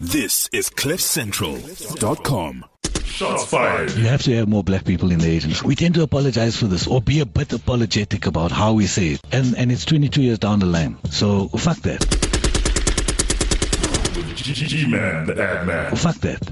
This is CliffCentral.com. Shots fired. You have to have more black people in the agency. We tend to apologize for this or be a bit apologetic about how we say it. And it's 22 years down the line. So fuck that. G-Man, the ad man. Fuck that.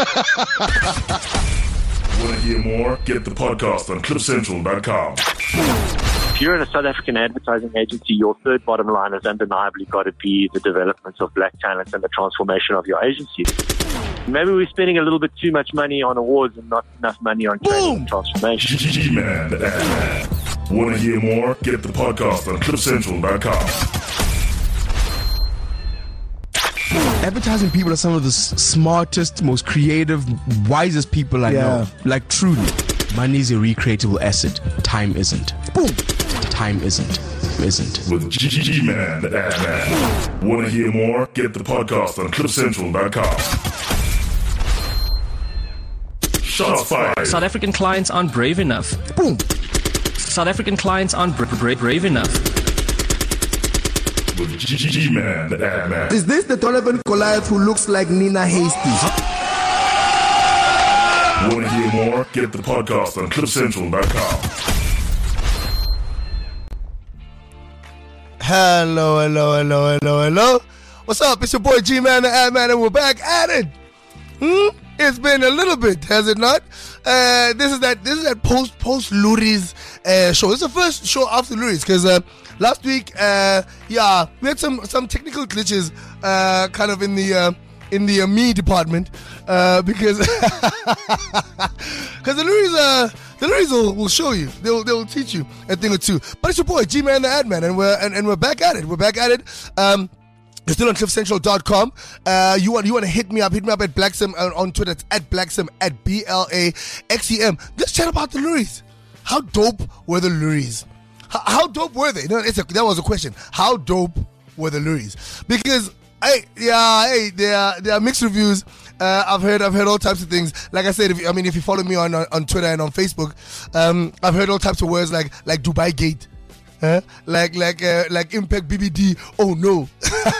Want to hear more? Get the podcast on CliffCentral.com. If you're in a South African advertising agency, your third bottom line has undeniably got to be the development of black talent and the transformation of your agency. Maybe we're spending a little bit too much money on awards and not enough money on training and transformation. G-Man, the ad man. Want to hear more? Get the podcast on CliffCentral.com. Advertising people are some of the smartest, most creative, wisest people I know. Like, truly. Money is a recreatable asset. Time isn't. Boom. Time isn't. With G-Man, the ad man. Want to hear more? Get the podcast on CliffCentral.com. Shots fired. South African clients aren't brave enough. Boom. South African clients aren't brave enough. With G-Man, the ad man. Is this the Donovan Goliath who looks like Nina Hastings? Want to hear more? Get the podcast on CliffCentral.com. Hello. What's up? It's your boy G-Man, the ad man, and we're back at it. It's been a little bit, has it not? This is that post Luris show. It's the first show after Luris because last week, we had some technical glitches, kind of in the me department, because the Luris will show you. They'll teach you a thing or two. But it's your boy G-Man, the ad man, and we're back at it. You're still on CliffCentral.com. You want to hit me up at Blacksim on Twitter. It's at Blacksim, at BLAXEM. Let's chat about the Luris. How dope were the Luris? How dope were they? No, that was a question. How dope were the Luris? Because there are mixed reviews. I've heard all types of things. Like I said, if you follow me on Twitter and on Facebook, I've heard all types of words like Dubai Gate. Like Impact BBD. Oh no.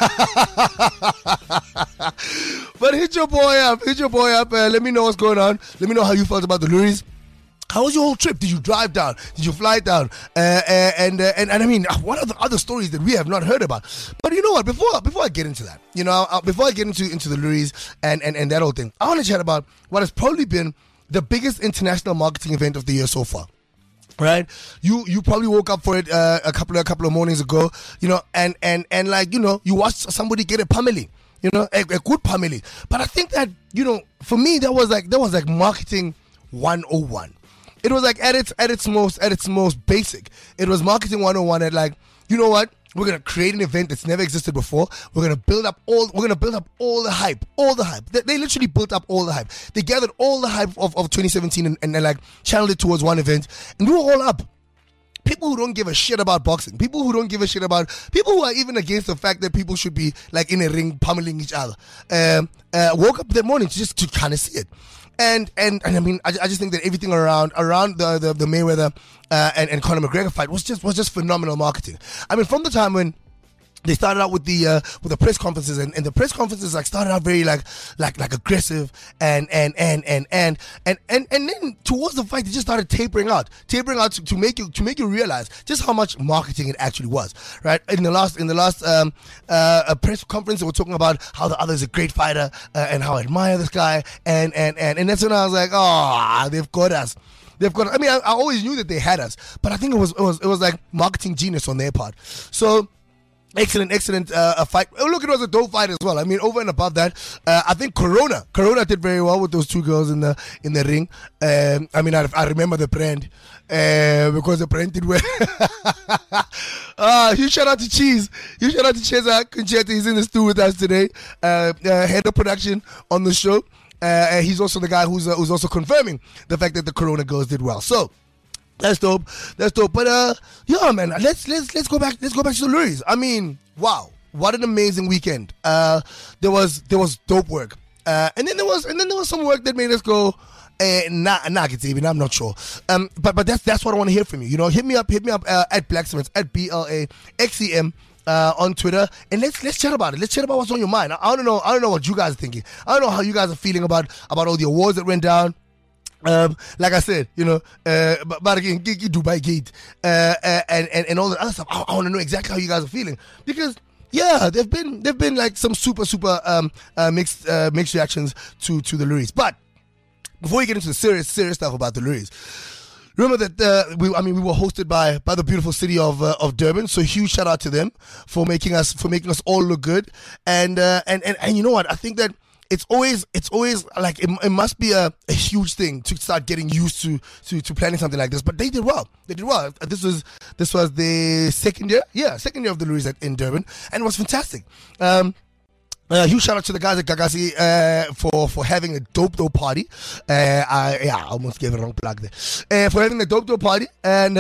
But hit your boy up. Let me know what's going on. Let me know how you felt about the Luris. How was your whole trip? Did you drive down? Did you fly down? And I mean, what are the other stories that we have not heard about? But you know what? Before I get into that, before I get into the Luris and that whole thing, I want to chat about what has probably been the biggest international marketing event of the year so far. Right, you probably woke up for it a couple of mornings ago, and you watched somebody get a pummeling, a good pummeling. But I think that for me that was like marketing 101. It was like at its most basic. It was marketing 101 at like, you know what? We're gonna create an event that's never existed before. We're gonna build up all the hype. They literally built up all the hype. They gathered all the hype of 2017 and like channeled it towards one event, and we were all up. People who don't give a shit about boxing, people who don't give a shit about, people who are even against the fact that people should be like in a ring pummeling each other, woke up that morning to kind of see it. And I mean, I just think that everything around the Mayweather and Conor McGregor fight was just phenomenal marketing. I mean, from the time when they started out with the press conferences, and the press conferences like started out very like aggressive and then towards the fight they just started tapering out to make you realize just how much marketing it actually was. Right, in the last press conference they were talking about how the other is a great fighter and how I admire this guy and that's when I was like, oh, they've got us. I mean, I always knew that they had us, but I think it was like marketing genius on their part. So excellent fight. Oh, look, it was a dope fight as well. I mean, over and above that, I think Corona did very well with those two girls in the ring. I mean, I remember the brand because the brand did well. Huge shout out to Cheese. Huge shout out to Cheza Conchetta. He's in the studio with us today. Head of production on the show. He's also the guy who's also confirming the fact that the Corona girls did well. So that's dope. But yeah, man, let's go back to the Luris. I mean, wow, what an amazing weekend. There was dope work, and then there was some work that made us go, even I'm not sure. But that's what I want to hear from you. Hit me up at Blacksim, at BLAXEM. on Twitter, and let's chat about it. Let's chat about what's on your mind. I don't know what you guys are thinking. I don't know how you guys are feeling about all the awards that went down. Like I said, but again, Dubai Gate, and all the other stuff. I want to know exactly how you guys are feeling, because yeah, they've been like some super mixed reactions to the Loeries. But before we get into the serious stuff about the Loeries, remember that we were hosted by the beautiful city of Durban. So huge shout out to them for making us all look good. And you know what? I think that it's always like it must be a huge thing to start getting used to planning something like this. But they did well. This was the second year of the Loeries in Durban, and it was fantastic. Huge shout out to the guys at Gagasi for having a dope party. I almost gave a wrong plug there. For having a dope party, and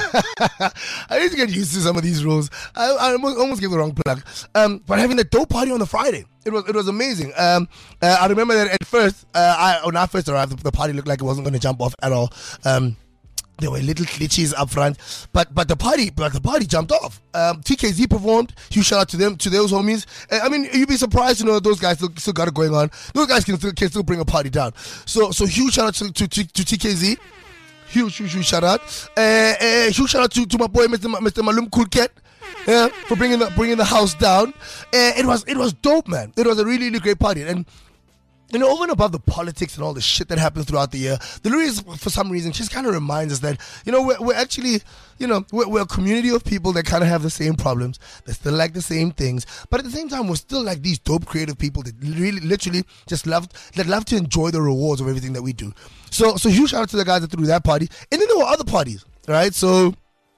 I need to get used to some of these rules. I almost gave the wrong plug. But having the dope party on the Friday, it was amazing. I remember that at first, when I first arrived, the party looked like it wasn't going to jump off at all. There were little glitches up front, but the party jumped off. TKZ performed. Huge shout out to them, to those homies. I mean, you'd be surprised to know those guys still got it going on. Those guys can still bring a party down. So huge shout out to TKZ. Huge shout out. Huge shout out to my boy Mr. Malum Kulket. Yeah, for bringing the house down. It was dope, man. It was a really great party. And over and above the politics and all the shit that happens throughout the year, the Loeries, for some reason, just kind of reminds us that, we're actually, we're a community of people that kind of have the same problems, that still like the same things, but at the same time, we're still like these dope creative people that really, literally just love to enjoy the rewards of everything that we do. So huge shout out to the guys that threw that party. And then there were other parties, right? So,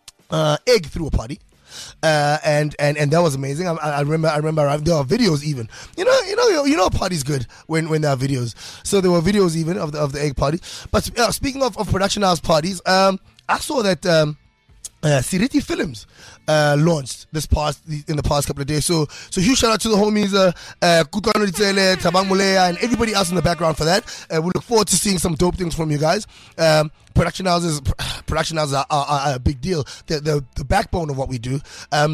Egg threw a party. And that was amazing. I remember there are videos even. You know, a party's good when there are videos. So there were videos even of the Egg party. But speaking of production house parties, I saw that Siriti Films launched in the past couple of days. So huge shout out to the homies Kutwano Ditsele, Tabang Moleya, and everybody else in the background for that. We look forward to seeing some dope things from you guys. Production houses are a big deal. They're the backbone of what we do.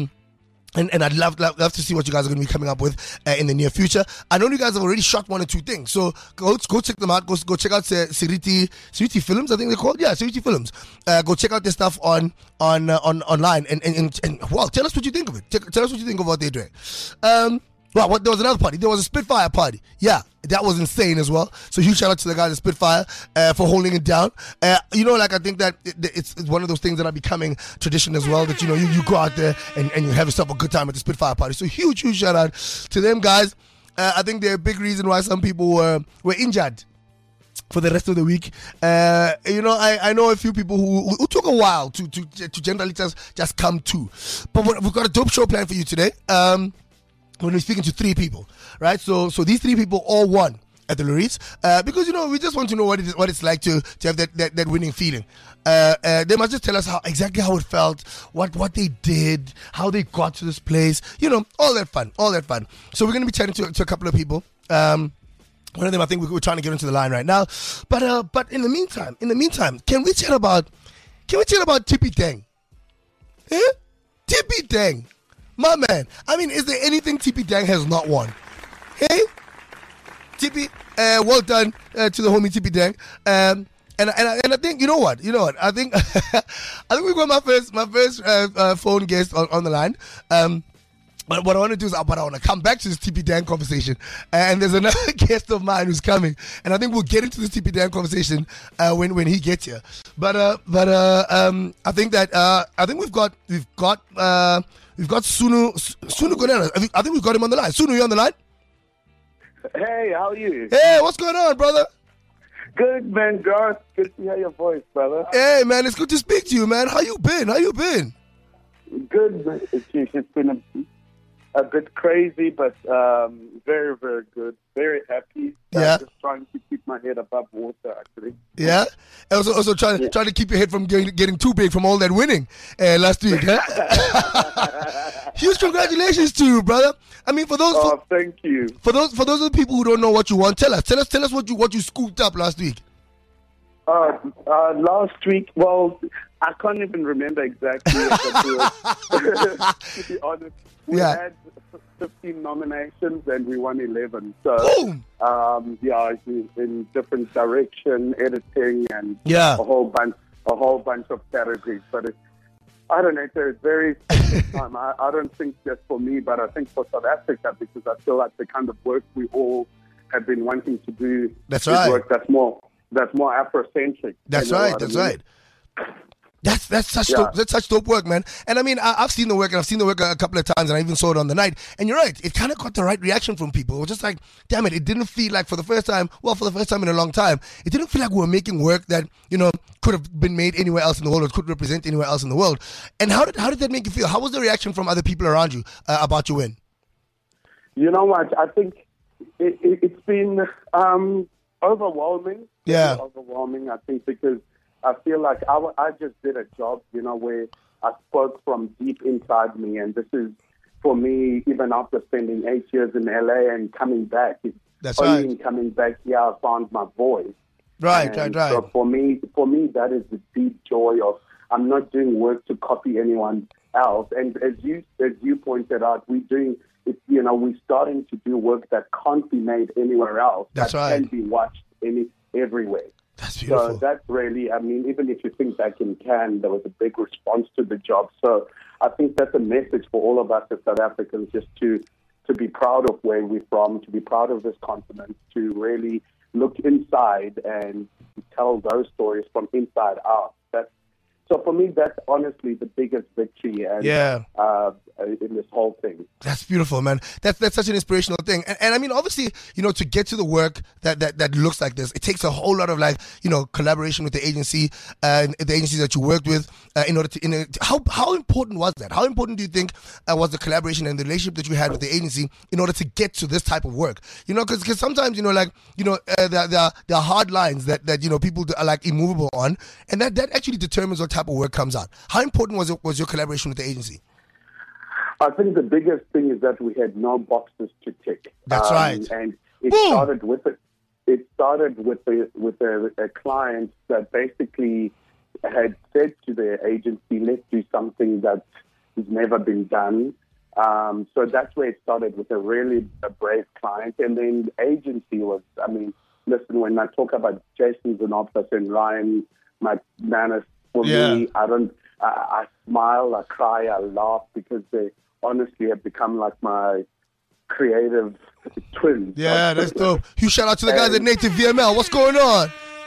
And I'd love to see what you guys are going to be coming up with in the near future. I know you guys have already shot 1 or 2 things, so go check them out. Go check out Siriti Films, I think they're called. Yeah, Siriti Films. Go check out their stuff on online and well, tell us what you think of it. Tell us what you think of what they're doing. Well, there was another party. There was a Spitfire party. Yeah, that was insane as well. So huge shout out to the guys at Spitfire for holding it down. I think that it's one of those things that are becoming tradition as well, that, you go out there and you have yourself a good time at the Spitfire party. So huge shout out to them guys. I think they're a big reason why some people were injured for the rest of the week. I know a few people who took a while to generally just come to. But we've got a dope show planned for you today. When we're speaking to 3 people, right? So these 3 people all won at the Loeries, because we just want to know what it's like to have that winning feeling. They must just tell us exactly how it felt, what they did, how they got to this place, all that fun. So we're gonna be chatting to a couple of people. One of them, I think we're trying to get into the line right now. But in the meantime, can we chat about Tippy Tang? Eh? Tippy Tang. My man, I mean, is there anything Tippy Tang has not won? Hey, Tippy, well done to the homie Tippy Tang. And I think you know what? I think we've got my first phone guest on the line. But what I want to do is I want to come back to this Tippy Tang conversation. And there's another guest of mine who's coming, and I think we'll get into this Tippy Tang conversation when he gets here. But I think we've got Sunu Gonera. I think we've got him on the line. Sunu, you on the line? Hey, how are you? Hey, what's going on, brother? Good, man, Garth. Good to hear your voice, brother. Hey, man, it's good to speak to you, man. How you been? Good, man. It's been a bit crazy, but very, very good. Very happy. Yeah. Just trying to keep my head above water, actually. Yeah. Also trying to keep your head from getting too big from all that winning last week. Huh? Huge congratulations to you, brother. I mean, thank you. For those of the people who don't know what you won, tell us what you scooped up last week. Last week, well, I can't even remember exactly. To be honest, we had 15 nominations and we won 11. So, in different direction, editing, and a whole bunch of categories. But I don't know. It's a very time. I don't think just for me, but I think for South Africa, because I feel like the kind of work we all have been wanting to do. That's right. Work that's more Afrocentric. That's right. That's right. That's such dope work, man. And I mean, I've seen the work, and I've seen the work a couple of times, and I even saw it on the night. And you're right, it kind of got the right reaction from people. It was just like, damn it didn't feel like for the first time in a long time, it didn't feel like we were making work that, you know, could have been made anywhere else in the world or could represent anywhere else in the world. And how did that make you feel? How was the reaction from other people around you about your win? You know what? I think it's been overwhelming. Yeah. Overwhelming, I think, because I feel like I just did a job, you know, where I spoke from deep inside me. And this is, for me, even after spending 8 years in LA and coming back, that's only right. in coming back here, I found my voice. Right. So for me, that is the deep joy of, I'm not doing work to copy anyone else. And as you pointed out, we're starting to do work that can't be made anywhere else. That's that right. Can be watched everywhere. That's beautiful. So that's really, I mean, even if you think back in Cannes, there was a big response to the job. So I think that's a message for all of us as South Africans, just to be proud of where we're from, to be proud of this continent, to really look inside and tell those stories from inside out. So for me, that's honestly the biggest victory in this whole thing. That's beautiful, man. That's such an inspirational thing. And I mean, obviously, you know, to get to the work that looks like this, it takes a whole lot of, like, you know, collaboration with the agency and the agencies that you worked with in order to, how important was that? How important do you think was the collaboration and the relationship that you had with the agency in order to get to this type of work? You know, because sometimes, you know, like, you know, there are hard lines that, you know, people are like immovable on, and that actually determines what type of work comes out. How important was your collaboration with the agency? I think the biggest thing is that we had no boxes to tick. That's right. And it started with a client that basically had said to their agency, let's do something that has never been done. So that's where it started, with a brave client. And then the agency was, I mean, listen, when I talk about Jason Xenopoulos and Ryan McManus, for me, I smile, I cry, I laugh, because they honestly have become like my creative twins. Yeah, that's dope. Huge shout out to the guys at Native VML. What's going on?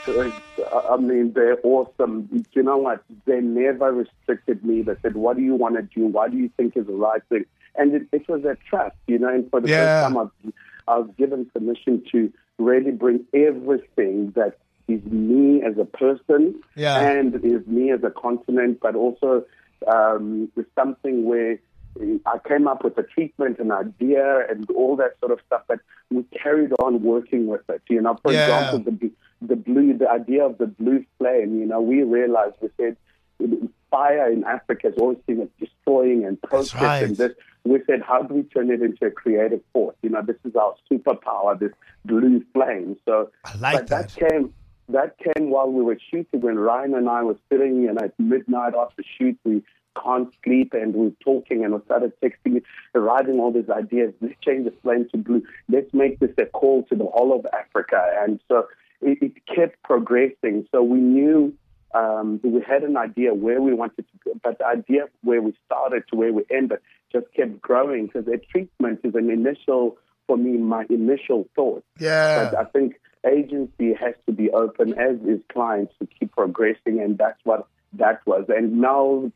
I mean, they're awesome. You know what? They never restricted me. They said, what do you want to do? What do you think is the right thing? And it was a trust, you know, and for the first time I was given permission to really bring everything that is me as a person and is me as a continent, but also with something where I came up with a treatment, an idea, and all that sort of stuff, but we carried on working with it. You know, for example, the idea of the blue flame, you know, we realized, we said, fire in Africa has always been a destroying and protest and this. We said, how do we turn it into a creative force? You know, this is our superpower, this blue flame. So I like that. That came while we were shooting, when Ryan and I were sitting, you know, at midnight after shoot, we can't sleep, and we're talking, and we started texting, writing all these ideas. Let's change the flame to blue. Let's make this a call to the whole of Africa. And so it kept progressing. So we knew we had an idea where we wanted to go, but the idea where we started to where we ended just kept growing, because a treatment is my initial thought. Yeah. But I think agency has to be open, as is clients, to keep progressing, and that's what that was. And Mel,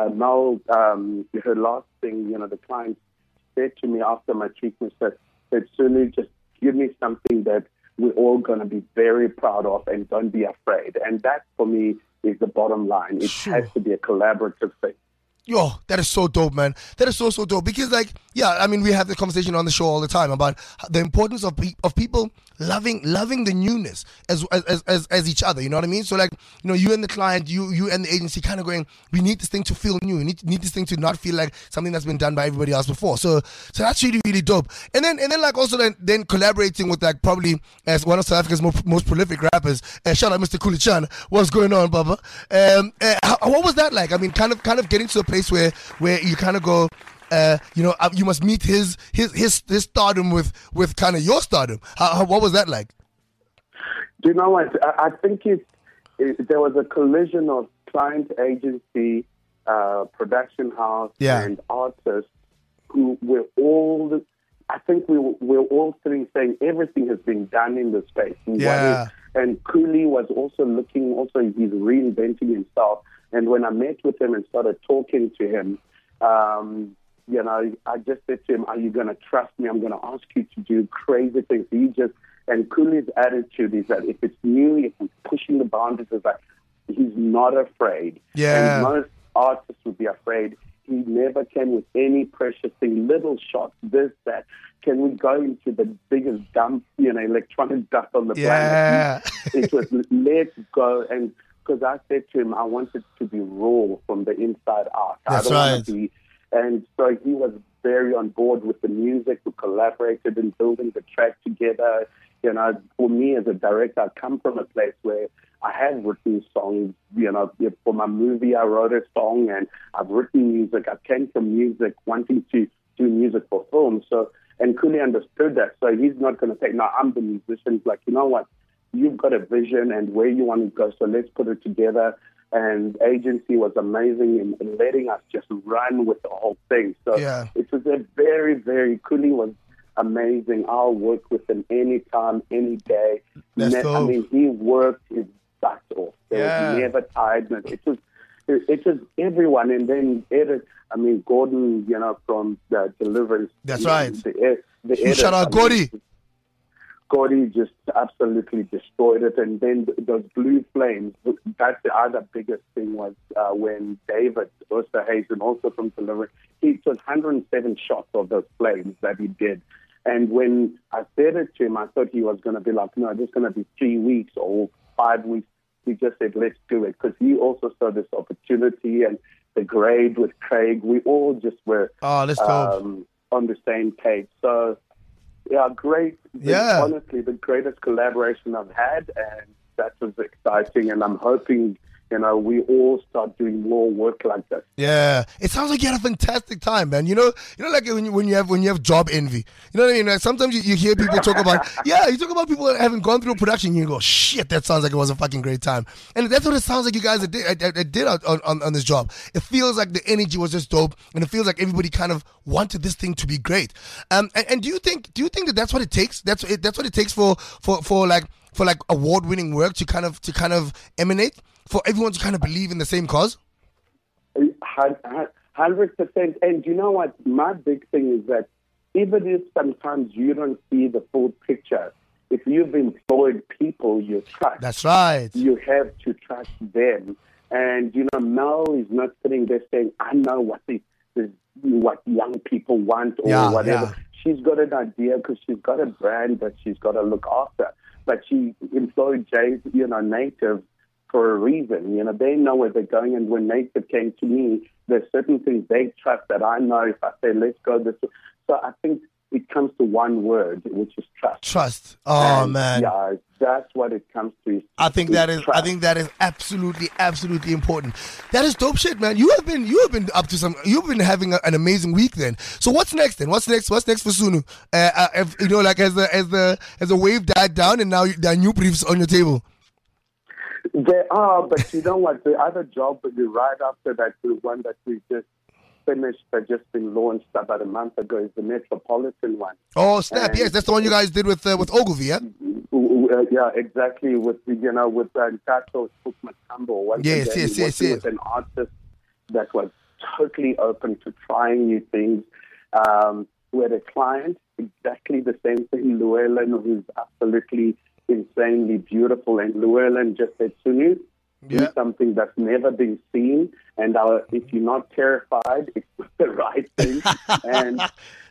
her last thing, you know, the client said to me after my treatment, said, Sulu, just give me something that we're all going to be very proud of, and don't be afraid. And that, for me, is the bottom line. It has to be a collaborative thing. Yo, that is so dope, man. That is so dope. Because, like, yeah, I mean, we have the conversation on the show all the time about the importance of people loving the newness as each other. You know what I mean? So like, you know, you and the client, you and the agency, kind of going, we need this thing to feel new. We need this thing to not feel like something that's been done by everybody else before. So that's really, really dope. And then like also then collaborating with like probably as one of South Africa's most prolific rappers. Shout out Mr. Kulichan. What's going on, Baba? What was that like? I mean, kind of getting to a place where you kind of go, you know, you must meet his stardom with kind of your stardom. What was that like? Do you know what? I think there was a collision of client, agency, production house, and artists who were all. I think we're all sitting saying everything has been done in the space. And Cooley was also he's reinventing himself. And when I met with him and started talking to him, you know, I just said to him, are you going to trust me? I'm going to ask you to do crazy things. And Cooley's attitude is that if it's new, if we're pushing the boundaries, is like, he's not afraid. Yeah. And most artists would be afraid. He never came with any precious thing, little shots, this, that. Can we go into the biggest dump, you know, electronic dust on the planet? It was, let's go. And because I said to him, I wanted to be raw from the inside out. That's want to be. And so he was very on board with the music. We collaborated in building the track together. You know, for me as a director, I come from a place where I have written songs. You know, for my movie, I wrote a song, and I've written music. I came from music, wanting to do music for film. So, and Cooley understood that. So he's not going to say, no, I'm the musician. He's like, you know what? You've got a vision and where you want to go, so let's put it together. And agency was amazing in letting us just run with the whole thing. So it was a very, very, Cooley was amazing. I'll work with him anytime, any day. I mean, he worked his butt off. There was never tiredness. It was everyone. And then Gordon, you know, from the Deliverance. That's right. Shout out Gordy. Gordy just absolutely destroyed it. And then those blue flames, that's the other biggest thing was when David Osterhazen, also from Deliverance, he took 107 shots of those flames that he did. And when I said it to him, I thought he was going to be like, no, it's going to be 3 weeks or 5 weeks. He just said, let's do it. Because he also saw this opportunity and the grade with Craig. We all just were on the same page. So, yeah, great. Yeah. Honestly, the greatest collaboration I've had. And that was exciting. And I'm hoping, you know, we all start doing more work like this. Yeah, it sounds like you had a fantastic time, man. You know, like when you have job envy. You know what I mean? Like sometimes you hear people talk about, you talk about people that haven't gone through production. You go, shit, that sounds like it was a fucking great time. And that's what it sounds like you guys did on this job. It feels like the energy was just dope, and it feels like everybody kind of wanted this thing to be great. And do you think that that's what it takes? That's what it takes for award-winning work to kind of emanate? For everyone to kind of believe in the same cause? 100%. And you know what? My big thing is that even if sometimes you don't see the full picture, if you've employed people you trust, that's right. You have to trust them. And, you know, Mel is not sitting there saying, I know what young people want or whatever. Yeah. She's got an idea because she's got a brand that she's got to look after. But she employed Native for a reason. You know, they know where they're going, and when Native came to me, there's certain things they trust that I know if I say, let's go this way. So I think it comes to one word, which is trust. Trust. Oh, man. Yeah, that's what it comes to. I think that is absolutely important. That is dope shit, man. You have been up to you've been having an amazing week then. So what's next then? What's next for Sunu? You know, like as the wave died down and now there are new briefs on your table. There are, but you know what? The other job, right after that, the one that we just finished, that just been launched about a month ago, is the Metropolitan one. Oh, snap! Yes, that's the one you guys did with Ogilvy, yeah. Yeah, exactly. With Tato Matambo. Yes. With an artist that was totally open to trying new things. With a client, exactly the same thing. Llewellyn, who's absolutely insanely beautiful, and Llewellyn just said, Sunu, do something that's never been seen, and if you're not terrified, it's the right thing. And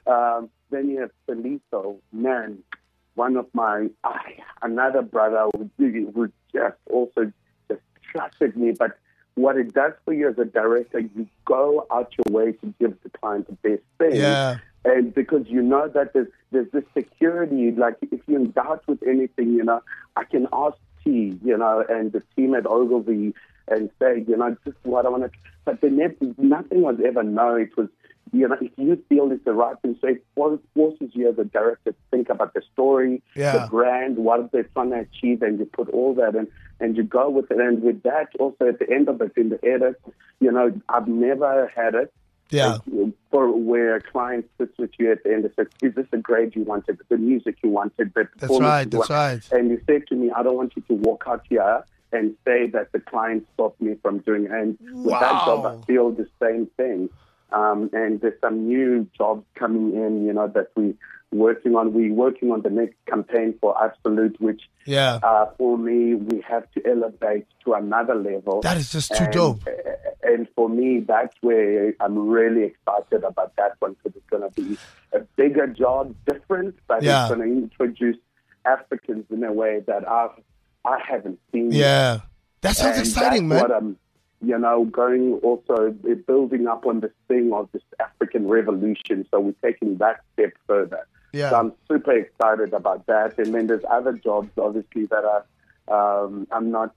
Then you have Felito, man, one of my, another brother who just also just trusted me. But what it does for you as a director, you go out your way to give the client the best thing. Yeah. And because you know that there's this security, like if you're in doubt with anything, you know, I can ask T, you know, and the team at Ogilvy and say, you know, this is what I want to, but nothing was ever no. It was, you know, if you feel it's the right thing, so it forces you as a director to think about the story, the brand, what they're trying to achieve, and you put all that in, and you go with it. And with that, also at the end of it, in the edit, you know, I've never had it. Yeah. For where a client sits with you at the end and says, is this the grade you wanted, the music you wanted, the performance That's right. And you say to me, I don't want you to walk out here and say that the client stopped me from doing it. And with that job, I feel the same thing. And there's some new jobs coming in, you know, that we're working on. We're working on the next campaign for Absolute, which for me, we have to elevate to another level. That is just too dope. And for me, that's where I'm really excited about that one, because it's going to be a bigger job, different, but it's going to introduce Africans in a way that I haven't seen. Yeah. That sounds exciting, that's man. What I'm, you know, going also building up on this thing of this African revolution. So we're taking that step further. Yeah. So I'm super excited about that. And then there's other jobs, obviously, that are, I'm not,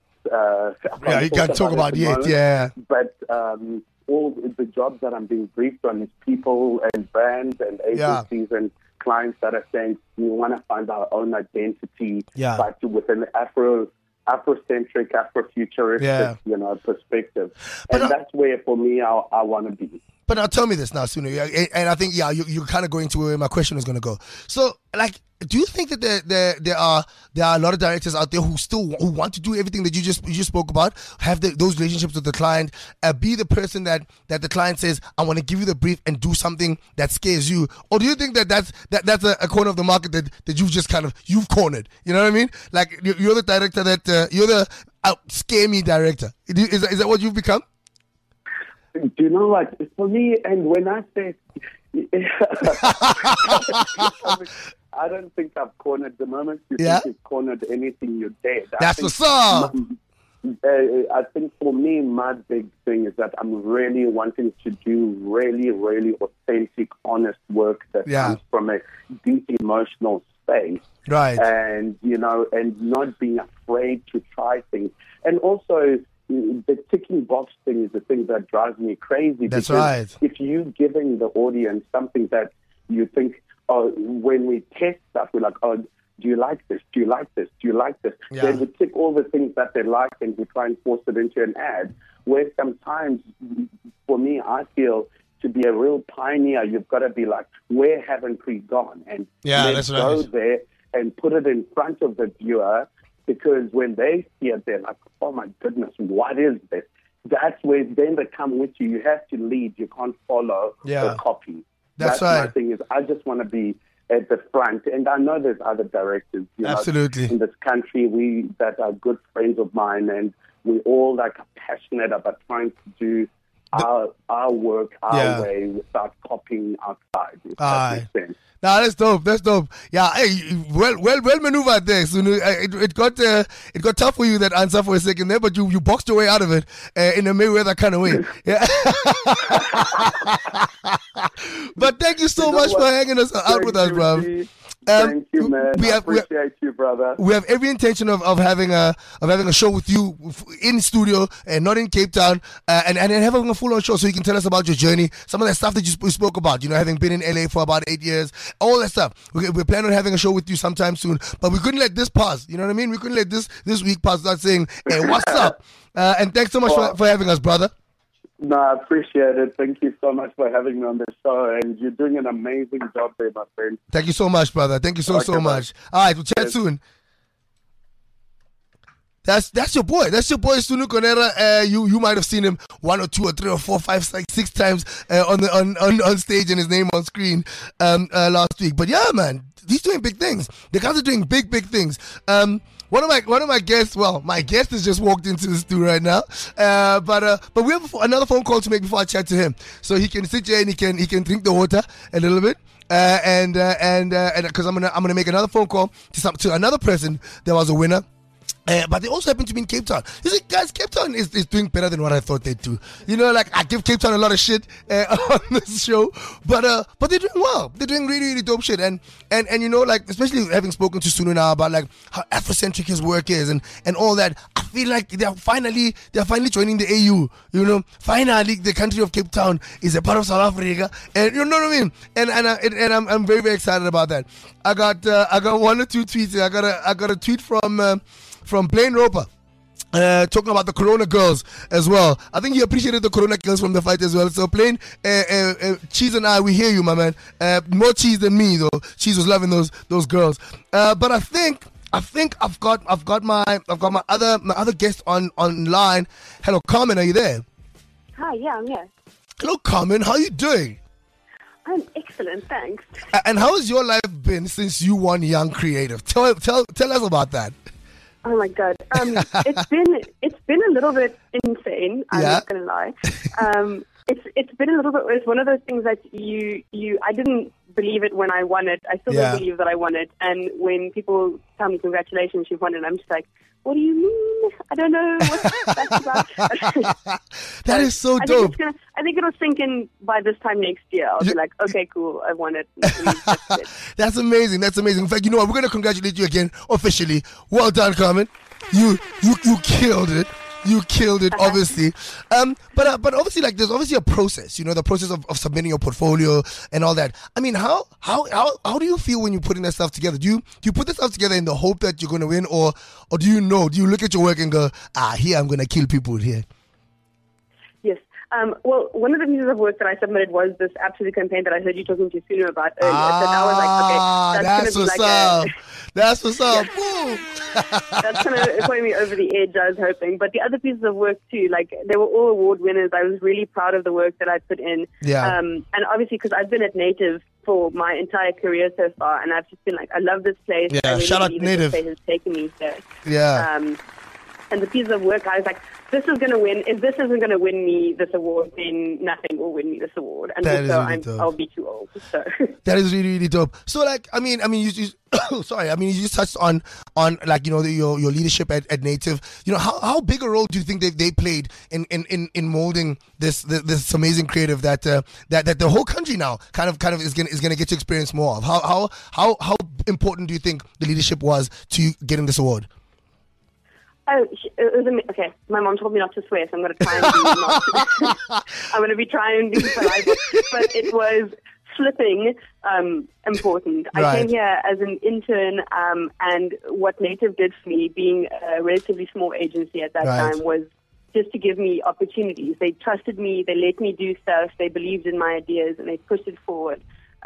you can't talk about yet, moment, But all the jobs that I'm being briefed on is people and brands and agencies and clients that are saying we want to find our own identity, but with an Afrocentric, Afrofuturistic, you know, perspective. And that's where, for me, I want to be. But now tell me this now, Sunu, and I think you're kind of going to where my question is going to go. So, like, do you think that there are a lot of directors out there who want to do everything that you just spoke about, have those relationships with the client, be the person that the client says, I want to give you the brief and do something that scares you, or do you think that's a corner of the market that you've just you've cornered? You know what I mean? Like you're the director that you're the scare me director. Is that what you've become? Do you know what? For me, and when I say, I don't think I've cornered the moment you think you've cornered anything, you're dead. That's what's up. I think for me, my big thing is that I'm really wanting to do really, really authentic, honest work that comes from a deep emotional space. Right. And, you know, and not being afraid to try things. And also, the ticking box thing is the thing that drives me crazy. That's right. If you're giving the audience something that you think, when we test stuff, we're like, do you like this? Do you like this? Do you like this? Yeah. Then we tick all the things that they like and we try and force it into an ad. Where sometimes, for me, I feel to be a real pioneer, you've got to be like, where haven't we gone? And let's go there and put it in front of the viewer. Because when they see it, they're like, oh my goodness, what is this? That's where then they come with you. You have to lead. You can't follow the copy. That's right. My thing is, I just want to be at the front. And I know there's other directors, you know, in this country that are good friends of mine, and we all are passionate about trying to do our work our way without copying outside. If that makes sense. Nah, that's dope. That's dope. Yeah, hey, well maneuvered there. So it got tough for you, that answer, for a second there, but you boxed your way out of it in a Mayweather kind of way. Yeah. But thank you so much for hanging out with us, bro. Thank you, man. I appreciate you, brother. We have every intention of having a show with you in studio and not in Cape Town, and having a full-on show so you can tell us about your journey, some of that stuff that you spoke about. You know, having been in LA for about 8 years, all that stuff. We're planning on having a show with you sometime soon, but we couldn't let this pass. You know what I mean? We couldn't let this week pass without saying, "Hey, what's up?" And thanks so much for having us, brother. No, I appreciate it. Thank you so much for having me on the show, and you're doing an amazing job there, my friend. Thank you so much, brother. Thank you so much. All right, we'll chat soon. That's your boy. That's your boy, Sunu Konera. You might have seen him 1 or 2 or 3 or 4, 5, 6 times on stage and his name on screen last week. But yeah, man, he's doing big things. The guys are doing big things. One of my guests, my guest has just walked into the studio right now. But we have another phone call to make before I chat to him, so he can sit here and he can drink the water a little bit. and because I'm gonna make another phone call to another person that was a winner. But they also happen to be in Cape Town. You see, guys, Cape Town is doing better than what I thought they'd do. You know, like, I give Cape Town a lot of shit on this show, but they're doing well. They're doing really, really dope shit. And you know, like, especially having spoken to Sunu now about, like, how Afrocentric his work is and all that, I feel like they're finally joining the AU. You know, finally the country of Cape Town is a part of South Africa, and you know what I mean. And I'm very, very excited about that. I got one or two tweets. I got a tweet from Blaine Roper, talking about the Corona girls as well. I think he appreciated the Corona girls from the fight as well. So Blaine, Cheese and I, we hear you, my man. More Cheese than me though. Cheese was loving those girls. But I think I've got my other guest online. Hello, Carmen, are you there? Hi, yeah, I'm here. Hello, Carmen, how are you doing? I'm excellent, thanks. And how has your life been since you won Young Creative? Tell us about that. Oh my God, it's been a little bit insane. I'm not gonna lie. It's been a little bit. It's one of those things that I didn't believe it when I won it. I still don't believe that I won it. And when people tell me congratulations, you've won it, I'm just like, what do you mean? I don't know what that's about. That is so dope. I think it'll sink in by this time next year. I'll be like, okay, cool, I won it. That's amazing. That's amazing. In fact, you know what? We're going to congratulate you again officially. Well done, Carmen. You killed it. You killed it, obviously. But obviously, like, there's obviously a process. You know, the process of submitting your portfolio and all that. I mean, how do you feel when you're putting that stuff together? Do you put this stuff together in the hope that you're going to win, or do you know? Do you look at your work and go, here I'm going to kill people here? Yes. Well, one of the pieces of work that I submitted was this Absolute campaign that I heard you talking to Sunu about earlier. So I was like, okay, that's going to be like That's what's up. That's kind of putting me over the edge, I was hoping. But the other pieces of work too, like, they were all award winners. I was really proud of the work that I put in. Yeah. And obviously, because I've been at Native for my entire career so far, and I've just been like, I love this place. Yeah, I really shout out Native. Native. This place has taken me there. Yeah. And the pieces of work, I was like, this is going to win. If this isn't going to win me this award, then nothing will win me this award. And that also, I'll be too old. So that is really, really dope. So, like, I mean, you sorry, I mean, you just touched on like, you know, your leadership at Native. You know, how big a role do you think they played in molding this amazing creative that the whole country now kind of is gonna get to experience more of? How important do you think the leadership was to getting this award? Oh, it was okay. My mom told me not to swear, so I'm going to try and be not. I'm going to be trying to be polite, but it was flipping important. Right. I came here as an intern, and what Native did for me, being a relatively small agency at that time, was just to give me opportunities. They trusted me. They let me do stuff. They believed in my ideas, and they pushed it forward.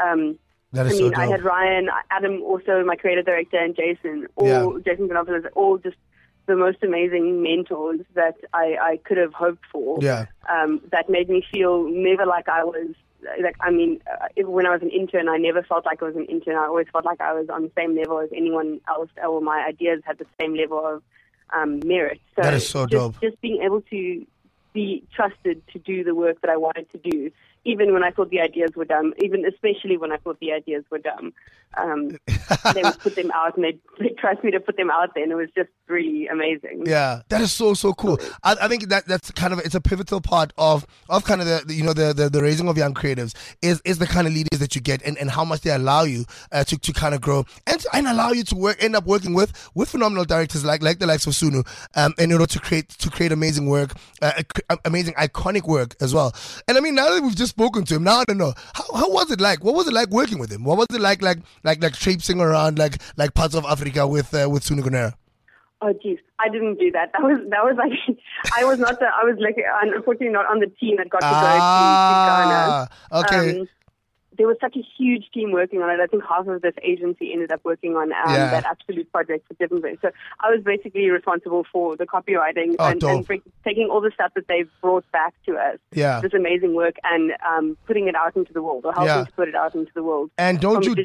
I had Ryan, Adam, also my creative director, and Jason. Jason Gonzalez, all just the most amazing mentors that I could have hoped for. Yeah. That made me feel never like I was, like, I mean, when I was an intern, I never felt like I was an intern. I always felt like I was on the same level as anyone else, or my ideas had the same level of merit. So that is so dope. Just being able to be trusted to do the work that I wanted to do, even when I thought the ideas were dumb, especially when I thought the ideas were dumb. They would put them out, and they'd trust me to put them out there, and it was just really amazing. Yeah, that is so cool. I think that's kind of, it's a pivotal part of kind of the raising of young creatives is the kind of leaders that you get, and how much they allow you to kind of grow and allow you to end up working with phenomenal directors like the likes of Sunu, in order to create amazing work, amazing iconic work as well. And I mean, now that we've just spoken to him, now I don't know, how was it like? What was it like working with him? What was it like traipsing around like parts of Africa with Sunu Gonera? Oh geez, I didn't do that. That was like I was unfortunately not on the team that got to go to Ghana. Okay. There was such a huge team working on it. I think half of this agency ended up working on that Absolute project for different ways. So I was basically responsible for the copywriting and taking all the stuff that they've brought back to us. Yeah. This amazing work, and putting it out into the world, or helping to put it out into the world. And don't you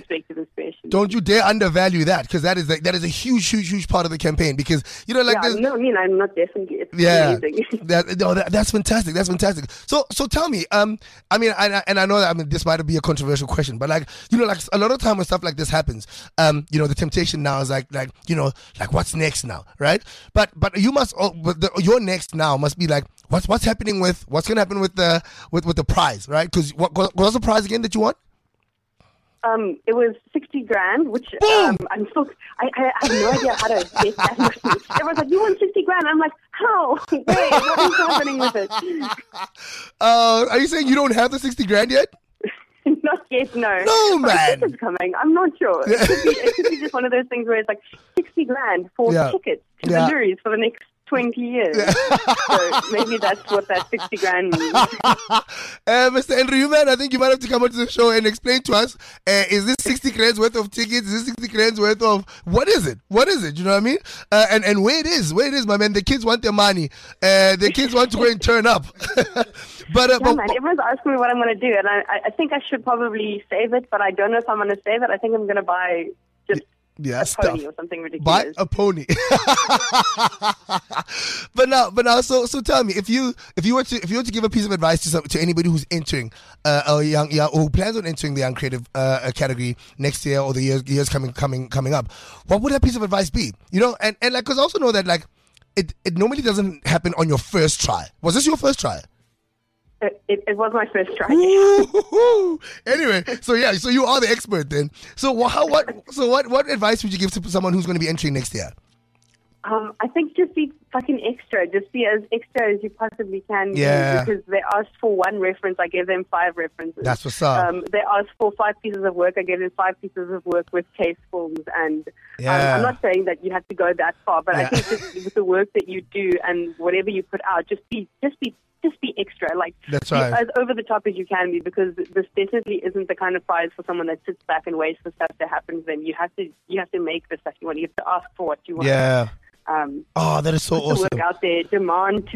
dare undervalue that, because that is a huge part of the campaign, because I'm not definitely. It's amazing. That's fantastic. That's fantastic. So tell me, I know that this might have be a controversial question, but like, you know, like a lot of time when stuff like this happens, you know, the temptation now is like, you know, like what's next now, right? But you must, your next now must be like, what's going to happen with the prize, right? Because what's the prize again that you want? It was 60 grand, which I'm still, I have no idea how to get that money. Everyone's like, you want 60 grand? I'm like, how? Wait, what is happening with it? Are you saying you don't have the 60 grand yet? Not yet, no. No, man. I think it's coming. I'm not sure. It could be just one of those things where it's like 60 grand for tickets to the Luries for the next 20 years. So maybe that's what that 60 grand means. Mr. Andrew, man, I think you might have to come onto the show and explain to us, is this 60 grand's worth of tickets? Is this 60 grand's worth of, what is it? What is it? You know what I mean? And where it is, my man. The kids want their money. The kids want to go and turn up. But man, everyone's asking me what I'm going to do, and I think I should probably save it, but I don't know if I'm going to save it. I think I'm going to buy just a pony or something ridiculous. Buy a pony. But now, so tell me, if you were to give a piece of advice to anybody who's entering or who plans on entering the young creative category next year or the years coming up, what would that piece of advice be? You know, and like, because I also know that like it normally doesn't happen on your first try. Was this your first try? It was my first try. Anyway, so you are the expert then. So what advice would you give to someone who's going to be entering next year? I think just be fucking extra. Just be as extra as you possibly can. Yeah. Because they asked for 1 reference, I gave them 5 references. That's what's up. They asked for 5 pieces of work, I gave them 5 pieces of work with case films. And I'm not saying that you have to go that far, but I think just with the work that you do and whatever you put out, just be extra. Like, that's be right. as over the top as you can be, because this definitely isn't the kind of prize for someone that sits back and waits for stuff to happen to them. You have to make the stuff you want. You have to ask for what you want. Yeah. That is so awesome. Work out there, demand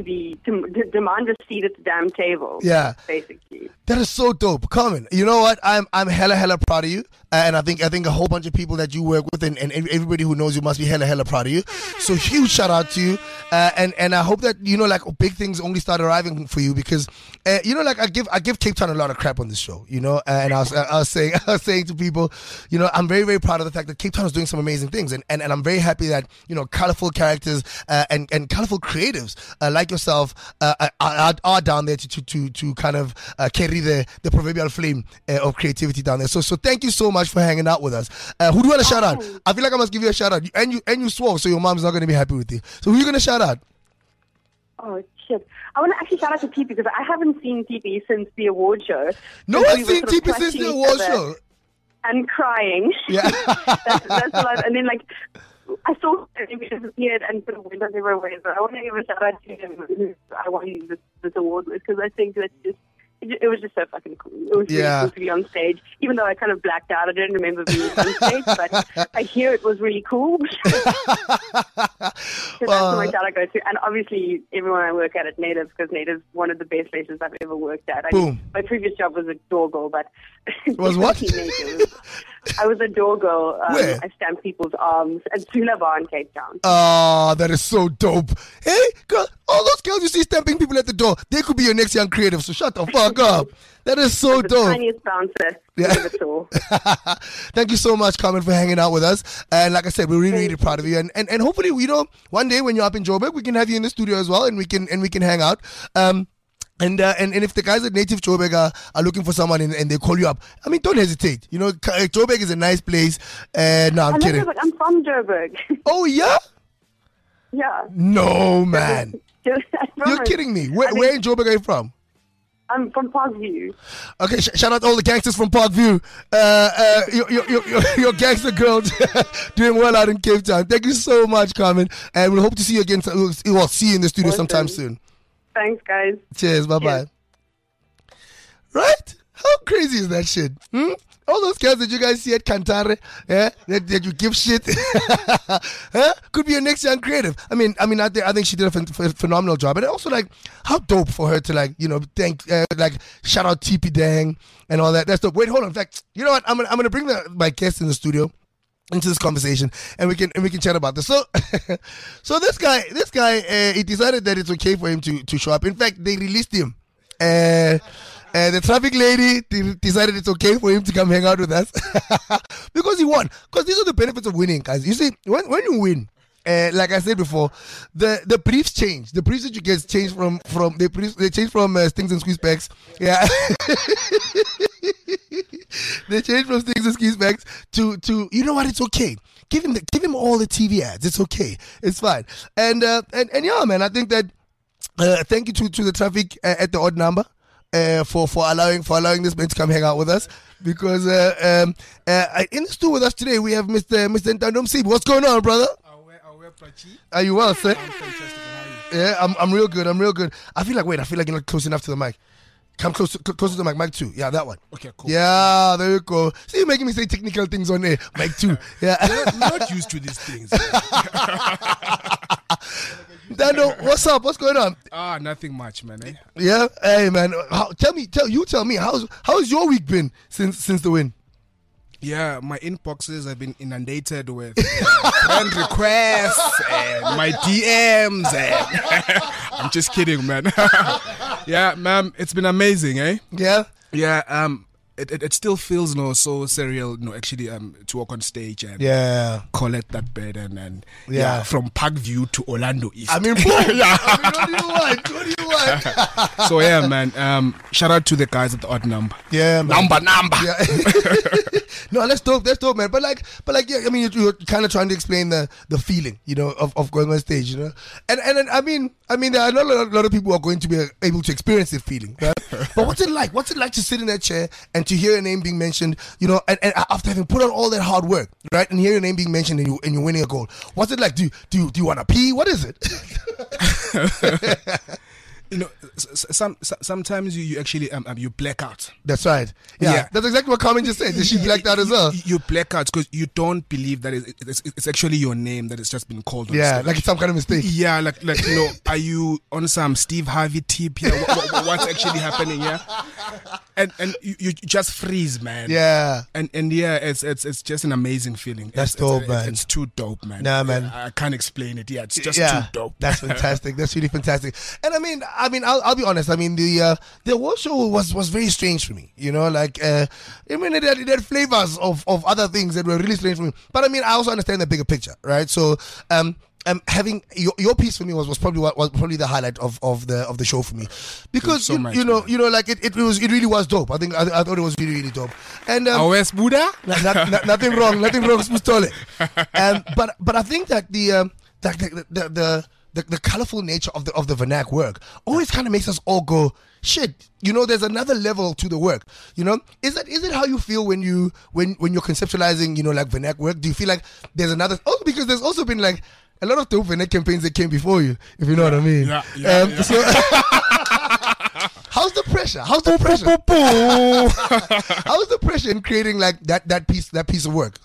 a seat at the damn table. Yeah, basically. That is so dope, Carmen. You know what? I'm hella proud of you, and I think a whole bunch of people that you work with and everybody who knows you must be hella proud of you. So huge shout out to you, and I hope that you know like big things only start arriving for you, because you know like I give Cape Town a lot of crap on this show, you know, and I was saying to people, you know, I'm very proud of the fact that Cape Town is doing some amazing things, and I'm very happy that you know colorful characters and colorful creatives like yourself are down there to kind of carry the proverbial flame of creativity down there. So thank you so much for hanging out with us. Who do you want to shout out? I feel like I must give you a shout out. And you swore, so your mom's not going to be happy with you. So who are you going to shout out? Oh shit! I want to actually shout out to TP, because I haven't seen TP since the award show. No one's seen TP since the award show. And crying. Yeah. that's a lot. And then like, I saw him disappeared and sort of went on everywhere. So I want to give a shout out to him who I won this award with, because I think that's just, it was just so fucking cool. It was really cool to be on stage, even though I kind of blacked out. I don't remember being on stage, but I hear it was really cool. So that's my shout out goes to. And obviously everyone I work at Native, because Native's one of the best places I've ever worked at. I mean, my previous job was a door girl, but was what? I was a door girl. I stamped people's arms at Sula Bar in Cape Town. Oh, that is so dope. Hey, girl, all those girls you see stamping people at the door, they could be your next young creative, so shut the fuck up. That is so dope. The tiniest bouncer. Yeah. Thank you so much, Carmen, for hanging out with us. And like I said, we're really proud of you. And hopefully, you know, one day when you're up in Joburg, we can have you in the studio as well, and we can hang out. And if the guys at Native Joburg are looking for someone and they call you up, I mean, don't hesitate. You know, Joburg is a nice place. No, I'm kidding. Joburg. I'm from Joburg. Oh, yeah? Yeah. No, man. You're kidding me. Where in Joburg are you from? I'm from Parkview. Okay, shout out all the gangsters from Parkview. Your gangster girl doing well out in Cape Town. Thank you so much, Carmen. And we'll hope to see you again. We'll see you in the studio sometime soon. Thanks, guys. Cheers. Bye-bye. Right? How crazy is that shit? All those guys that you guys see at Cantare, that you give shit, could be your next young creative. I mean, I think she did a phenomenal job, and also like how dope for her to like, you know, thank shout out TP Dang and all that. That's dope. Wait, hold on. In fact, you know what? I'm gonna bring my guest in the studio into this conversation, and we can chat about this. So this guy, he decided that it's okay for him to show up. In fact, they released him. The traffic lady decided it's okay for him to come hang out with us because he won. Because these are the benefits of winning, guys. You see, when you win, like I said before, the briefs change. The briefs that you get change from they change from stings and squeeze packs. Yeah. They change from stings and squeeze packs to you know what? It's okay. Give him all the TV ads. It's okay. It's fine. And yeah, man. I think that thank you to the traffic at the odd number for allowing this man to come hang out with us, because in the studio with us today we have Mr. Ntando Msibi. What's going on, brother? Are you well, sir? I'm fantastic. How are you? Yeah, I'm real good. I feel like you're not close enough to the mic. Come closer to the mic 2. Yeah, that one. Okay, cool. Yeah, there you go. See, you're making me say technical things on air. Mic 2. Yeah. I'm not used to these things. Dando, what's up? What's going on? Nothing much, man. Eh? Yeah, hey, man. Tell me, how's your week been since the win? Yeah, my inboxes have been inundated with friend requests and my DMs. And I'm just kidding, man. Yeah, man, it's been amazing, eh? Yeah. Yeah. It still feels so surreal, actually to walk on stage and collect that bed and from Parkview to Orlando East. I mean, boom. Yeah. I mean, what do you want? So yeah, man. Shout out to the guys at the Odd Number. Yeah, man. Number. Yeah. No, that's dope, man. But like, yeah, I mean, you're kind of trying to explain the feeling, of going on stage, and I mean, there are not a lot of people who are going to be able to experience this feeling, right? But what's it like? What's it like to sit in that chair and to hear your name being mentioned, and after having put on all that hard work, right, and hear your name being mentioned and you're winning a goal? What's it like? Do you want to pee? What is it? Sometimes you actually you black out. That's right. Yeah. That's exactly what Carmen just said. She blacked out as well. You black out because you don't believe that it's actually your name that has just been called on stage. Like it's some kind of mistake. Yeah, like are you on some Steve Harvey tip here? What's actually happening here? And you just freeze, man. Yeah. And yeah, it's just an amazing feeling. That's dope, man. It's too dope, man. Nah, man. I can't explain it. Yeah, it's just too dope. That's fantastic. That's really fantastic. And I mean, I'll be honest. I mean, the award show was very strange for me. I mean, it had flavors of other things that were really strange for me. But I mean, I also understand the bigger picture, right? So, having your piece for me was probably the highlight of the show for me, because so much, it really was dope. I thought it was really, really dope. And West Buddha, nothing wrong, Spustole. But I think that the colorful nature of the Vernac work always kind of makes us all go, shit, there's another level to the work. Is it how you feel when you're conceptualizing, like Vernac work? Do you feel like there's another? Also, because there's also been like a lot of dope Vernac campaigns that came before you, if you know what I mean. Yeah. So how's the pressure? How's the pressure in creating like that piece of work?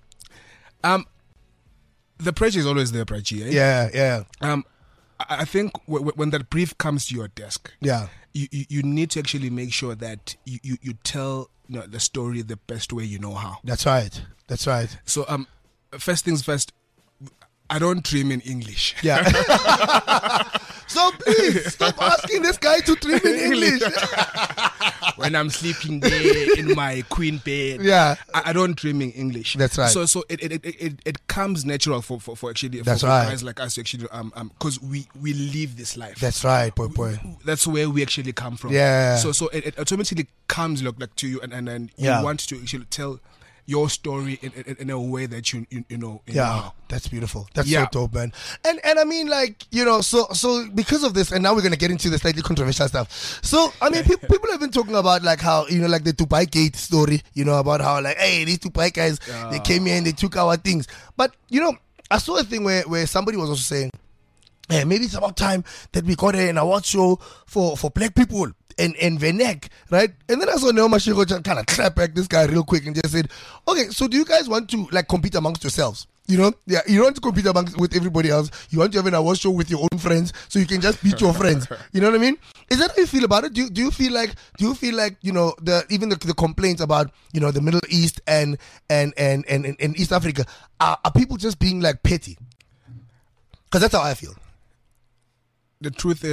The pressure is always there, Prachi. Eh? Yeah. I think when that brief comes to your desk, you need to actually make sure that you tell the story the best way you know how. That's right. So first things first, I don't dream in English. Yeah. So please stop asking this guy to dream in English. When I'm sleeping there in my queen bed, I don't dream in English. That's right. So it comes natural for actually for guys like us to actually because we live this life. That's right, boy. That's where we actually come from. Yeah. So it automatically comes like to you, and then you want to actually tell your story in a way that you know. That's beautiful. That's so dope, man. And I mean, like, so because of this, and now we're gonna get into the slightly controversial stuff. So I mean, people have been talking about like how like the Dubai Gate story, about how like, hey, these Dubai guys, they came here and they took our things. But I saw a thing where somebody was also saying, hey, maybe it's about time that we got an award show for black people in Vernac, right? And then I saw Neo Mashiko just kind of clap back this guy real quick and just said, okay, so do you guys want to like compete amongst yourselves? You don't want to compete with everybody else. You want to have an award show with your own friends so you can just beat your friends. You know what I mean? Is that how you feel about it? Do you feel like the complaints about the Middle East and East Africa are people just being like petty? Because that's how I feel. The truth is,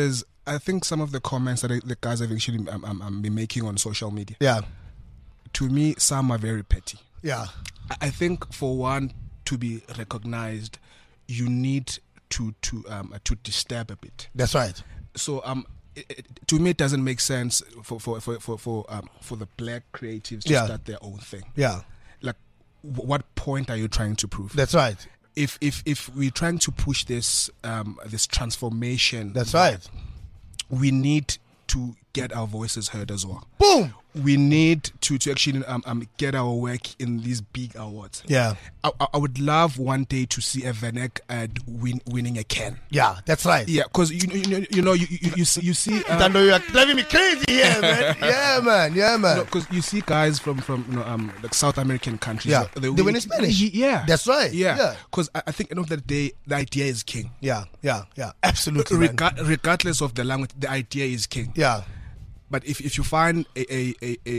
I think some of the comments that the guys have actually been making on social media. Yeah. To me, some are very petty. Yeah. I think for one to be recognized, you need to disturb a bit. That's right. So to me, it doesn't make sense for the black creatives to start their own thing. Yeah. Like, what point are you trying to prove? That's right. If we're trying to push this this transformation, that's right. We need to get our voices heard as well. Boom. We need to actually get our work in these big awards. Yeah. I would love one day to see a Vanek ad winning a Can. Yeah, that's right. Yeah, because you see. Tando, you are driving me crazy here, man. Yeah, man. Because you see guys from like South American countries. Yeah, they win in Spanish. Yeah, that's right. Yeah, because I think at the end of the day, the idea is king. Yeah, absolutely. Regardless of the language, the idea is king. Yeah. But if you find a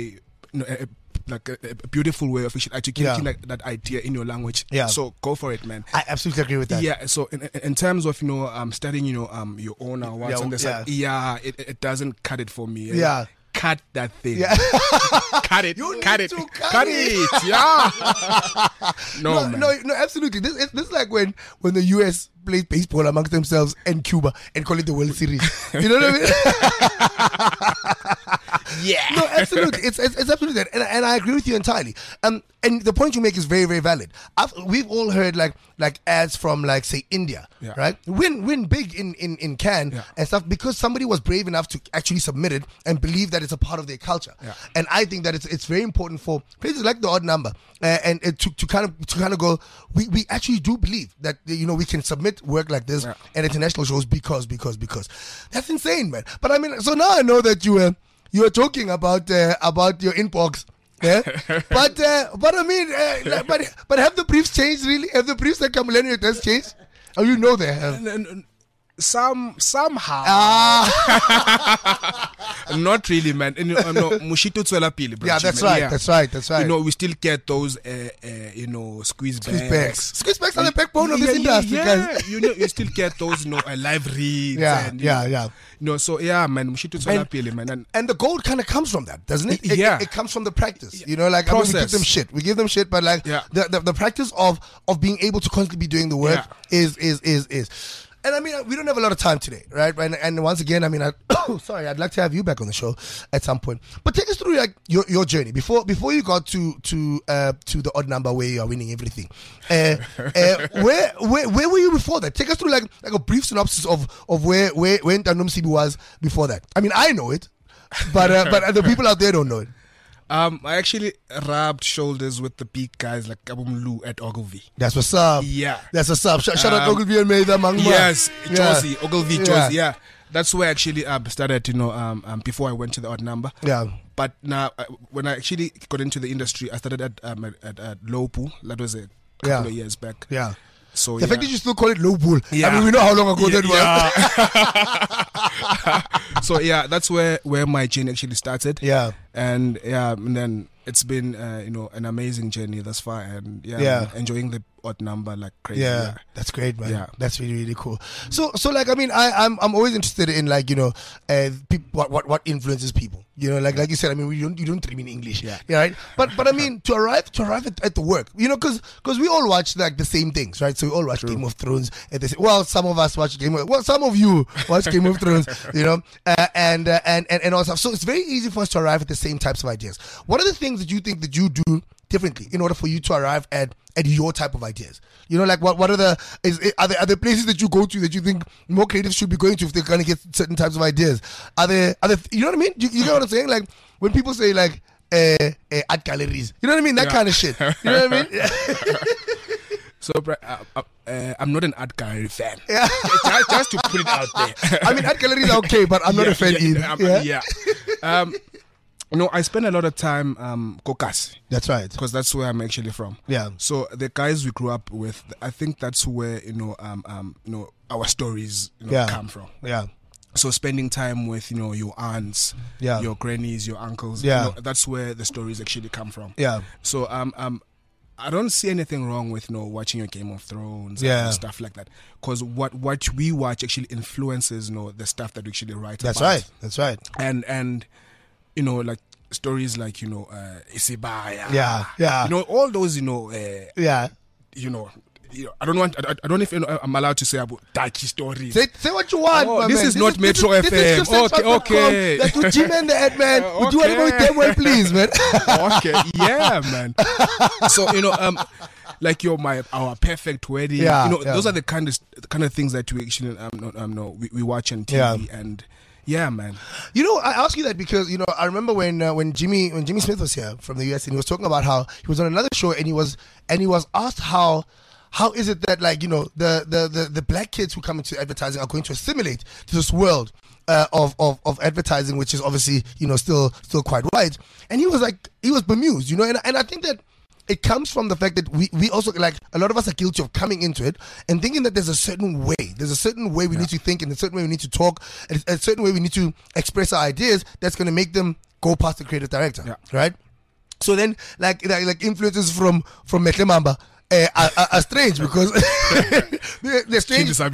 beautiful way of articulating that idea in your language, so go for it, man. I absolutely agree with that. Yeah. So in terms of studying your own awards on the side, it doesn't cut it for me. Yeah. Cut that thing. Yeah. Cut it. Cut it. Yeah. No, absolutely. This is like when the US plays baseball amongst themselves and Cuba and call it the World Series. You know what I mean? Yeah. No, absolutely. It's absolutely that, and I agree with you entirely. And the point you make is very, very valid. We've all heard like ads from like say India, right? Win big in Cannes and stuff because somebody was brave enough to actually submit it and believe that it's a part of their culture. Yeah. And I think that it's very important for places like The Odd Number and to kind of go. We actually do believe that we can submit work like this at international shows because that's insane, man. But I mean, so now I know that you were talking about your inbox. Yeah, but I mean, but have the briefs changed really? Have the briefs that Kamuleni has changed? Oh, they have. Somehow. Not really, man. Mushito Tswela Pili, bro. Yeah, that's right. That's right. We still get those, squeeze bags. Squeeze bags are the backbone of this industry, guys. You still get those, live reads. Yeah. So yeah, man, Mushito Tswela Pili, man. And the gold kind of comes from that, doesn't it? It comes from the practice. Like process. I mean, we give them shit, but like the practice of being able to constantly be doing the work is. And I mean, we don't have a lot of time today, right? And once again, I mean, I'd like to have you back on the show at some point. But take us through like your journey before you got to The Odd Number where you are winning everything. Where were you before that? Take us through like a brief synopsis of where Ntando Msibi was before that. I mean, I know it, but the people out there don't know it. I actually rubbed shoulders with the big guys like Abumlu at Ogilvy. That's what's up. Yeah. That's what's up. Shout out Ogilvy and Mayda Mangma. Yes, Josie, Ogilvy, Josie, yeah. That's where I actually started, before I went to The Odd Number. Yeah. But now, when I actually got into the industry, I started at Lowpool. That was a couple of years back. Yeah. So the fact that you still call it Lowpool, I mean, we know how long ago that was. So yeah, that's where my journey actually started. Yeah. And then it's been an amazing journey thus far, and I'm enjoying The Odd Number like crazy. Yeah, that's great, man. Yeah, that's really, really cool. So like I mean, I'm always interested in like people, what influences people. Like you said, I mean, you don't dream in English, right? But I mean, to arrive at the work, because we all watch like the same things, right? So we all watch Game of Thrones. Some of us watch some of you watch Game of Thrones, and all stuff. So it's very easy for us to arrive at the same types of ideas. What are the things that you think that you do differently in order for you to arrive at your type of ideas? Like what are the places that you go to that you think more creatives should be going to if they're going to get certain types of ideas? Are there you know what I mean? You know what I'm saying? Like when people say like art galleries, you know what I mean? That kind of shit. You know what I mean? So I'm not an art gallery fan. Yeah. just to put it out there. I mean, art galleries are okay, but I'm not a fan either. I spend a lot of time Kokasi. That's right. Because that's where I'm actually from. Yeah. So the guys we grew up with, I think that's where our stories come from. Yeah. So spending time with your aunts, your grannies, your uncles, that's where the stories actually come from. Yeah. So I don't see anything wrong with watching your Game of Thrones and stuff like that, because what we watch actually influences the stuff that we actually write. That's about. That's right. And like stories like Isibaya. Yeah. All those I don't know if I'm allowed to say about Daki stories. Say what you want. This is not Metro FM. This is okay. That's what G-Man the head man. Would you want to go with them well, please, man? Okay, yeah, man. So like our perfect wedding. Those are the kind of things that we actually we watch on TV and. Yeah, man. I ask you that because I remember when Jimmy Smith was here from the US and he was talking about how he was on another show and he was asked how is it that the black kids who come into advertising are going to assimilate to this world of advertising, which is obviously still quite wide, and he was bemused, and I think that it comes from the fact that we also, like, a lot of us are guilty of coming into it and thinking that there's a certain way we need to think, and a certain way we need to talk, and a certain way we need to express our ideas that's going to make them go past the creative director, right? So then, like influences from Metle Mamba are strange because they're strange. Skin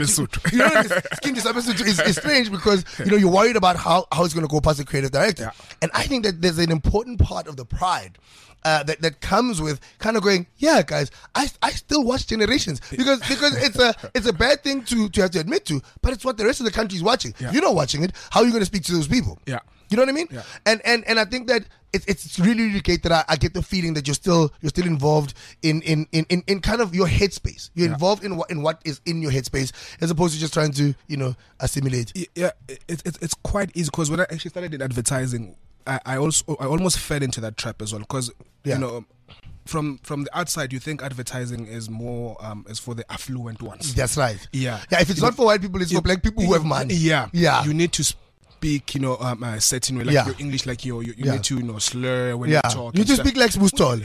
is strange because you're worried about how it's going to go past the creative director, and I think that there's an important part of the pride that comes with kind of going, yeah, guys, I still watch Generations because it's a bad thing to have to admit to, but it's what the rest of the country is watching. If you're not watching it, how are you going to speak to those people? Yeah. You know what I mean? Yeah. And I think that it's really, really great that I get the feeling that you're still involved in kind of your headspace. You're involved in what is in your headspace as opposed to just trying to assimilate. Yeah, it's quite easy because when I actually started in advertising, I almost fell into that trap as well because from the outside you think advertising is more is for the affluent ones. That's right. Yeah. If it's not for white people, it's for black people who have money. Yeah. You need to speak a certain way, like your English, like you need to slur when you talk. You need to speak like Spustol.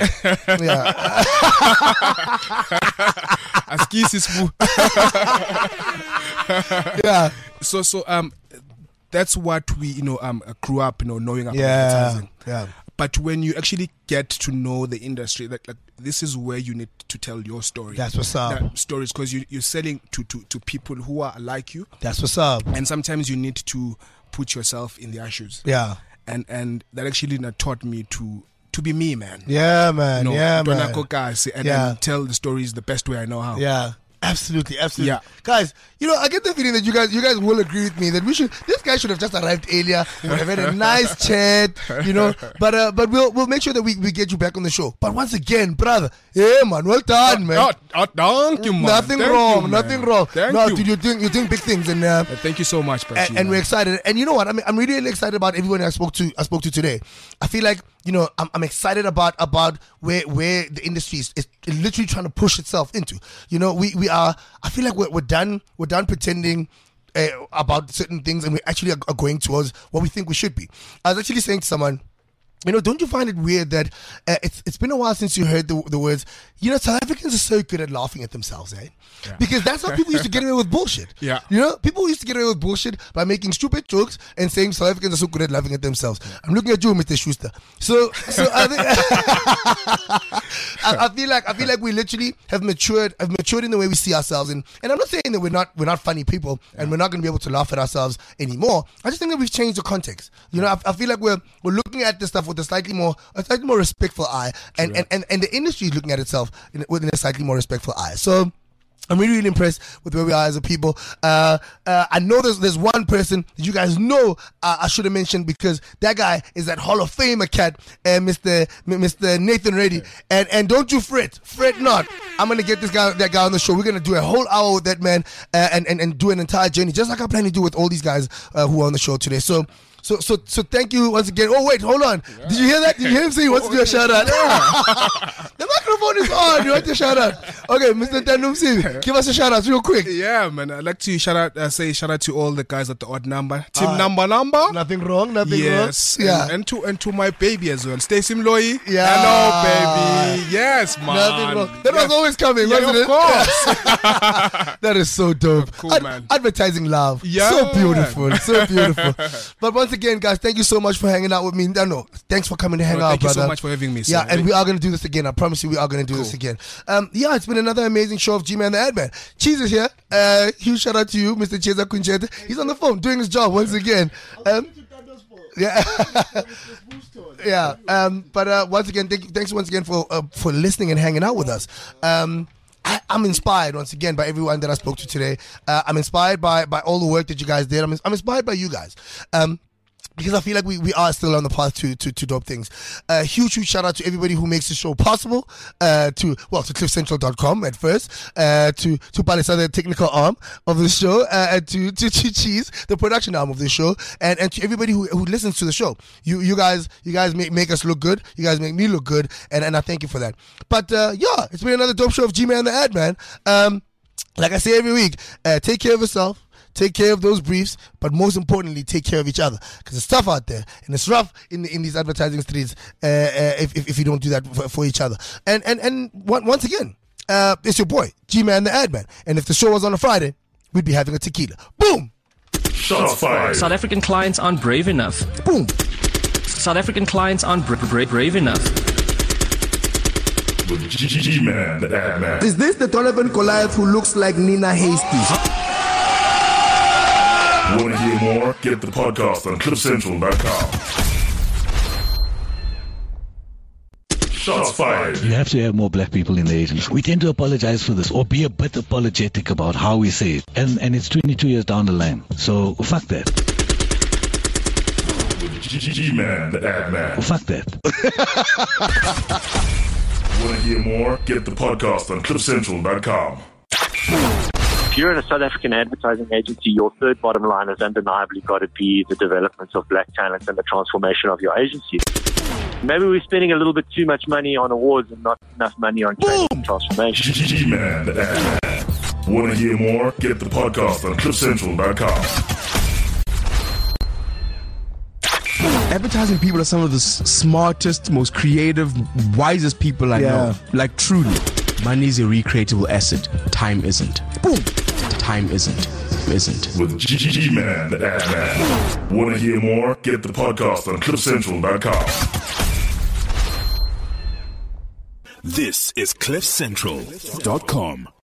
Yeah. So that's what we grew up knowing about advertising. Yeah. But when you actually get to know the industry, like this is where you need to tell your story. That's what's up. Stories, because you're selling to people who are like you. That's what's up. And sometimes you need to put yourself in their shoes. Yeah. And that actually taught me to be me, man. Yeah, man. Man. And tell the stories the best way I know how. Yeah. Absolutely. Yeah. Guys, I get the feeling that you guys will agree with me that this guy should have just arrived earlier. We would have had a nice chat, but we'll make sure that we get you back on the show. But once again, brother, man, well done, man. Thank you, man. Nothing wrong. Thank you. You're doing big things, and thank you so much, Pachi, and we're excited. And you know what? I'm really, really excited about everyone I spoke to today. I feel like I'm excited about where the industry is literally trying to push itself into. I feel like we're done pretending about certain things, and we actually are going towards what we think we should be. I was actually saying to someone, don't you find it weird that it's been a while since you heard the words, South Africans are so good at laughing at themselves, eh? Yeah. Because that's how people used to get away with bullshit. Yeah. People used to get away with bullshit by making stupid jokes and saying South Africans are so good at laughing at themselves. Yeah. I'm looking at you, Mr. Schuster. So I think I feel like we literally have matured in the way we see ourselves, and I'm not saying that we're not funny people and we're not going to be able to laugh at ourselves anymore. I just think that we've changed the context. I feel like we're looking at this stuff with a slightly more respectful eye, and the industry is looking at itself with a slightly more respectful eye. So I'm really, really impressed with where we are as a people. I know there's one person that you guys know I should have mentioned, because that guy is that Hall of Famer cat, Mr. Nathan Reddy. And don't you fret not. I'm gonna get that guy on the show. We're gonna do a whole hour with that man and do an entire journey, just like I plan to do with all these guys who are on the show today. So thank you once again. Oh wait, hold on. Did you hear that? Did you hear him say he wants to do a shout out? The microphone is on. You want to shout out? Okay, Mr. Tandumsi, give us a shout out real quick. Yeah, man. I'd like to say shout out to all the guys at the Odd Number Team. Number. Nothing wrong. Yes. Yeah. And to my baby as well, Stacey Mloyi. Yeah. Hello, baby. Yes, man. Nothing wrong. That was always coming, wasn't it? Of course. That is so dope. Cool, man. Advertising love. Yeah. So beautiful. But once once again, guys, thank you so much for hanging out with me. No, thanks for coming to hang out, thank brother. Thank you so much for having me. Yeah, and we are going to do this again. I promise you we are going to do this again. Yeah, it's been another amazing show of G-Man the Ad Man. Cheese is here. Huge shout out to you, Mr. Cheza Kunchete. He's on the phone doing his job once again. Yeah. Yeah. But once again, thanks once again for listening and hanging out with us. I'm inspired once again by everyone that I spoke to today. I'm inspired by all the work that you guys did. I'm inspired by you guys. Because I feel like we are still on the path to dope things. Huge shout out to everybody who makes the show possible. To cliffcentral.com at first. To Palisa, the technical arm of the show. And to Cheese, the production arm of the show. And to everybody who listens to the show. You guys make us look good. You guys make me look good. And I thank you for that. But yeah, it's been another dope show of G-Man the Ad Man. Like I say every week, take care of yourself. Take care of those briefs, but most importantly, take care of each other, because it's tough out there and it's rough in these advertising streets if you don't do that for each other. And once again, it's your boy G-Man the Ad Man, and if the show was on a Friday, we'd be having a tequila. Boom. Shots fired. South African clients aren't brave enough. Boom. South African clients aren't brave enough. With G-Man the Ad Man. Is this the Donovan Goliath who looks like Nina Hasty? Want to hear more? Get the podcast on cliffcentral.com. Shots fired. You have to have more black people in the agency. We tend to apologize for this or be a bit apologetic about how we say it. And it's 22 years down the line. So fuck that. With G-Man the Ad Man. Fuck that. Want to hear more? Get the podcast on cliffcentral.com. If you're in a South African advertising agency, your third bottom line has undeniably got to be the development of black talent and the transformation of your agency. Maybe we're spending a little bit too much money on awards and not enough money on training and transformation. G-Man the Ad Man. Want to hear more? Get the podcast on cliffcentral.com. Advertising people are some of the smartest, most creative, wisest people I know. Like, truly. Money is a recreatable asset. Time isn't. Boom. Time isn't. With G-Man the Ad Man. Want to hear more? Get the podcast on cliffcentral.com. This is cliffcentral.com.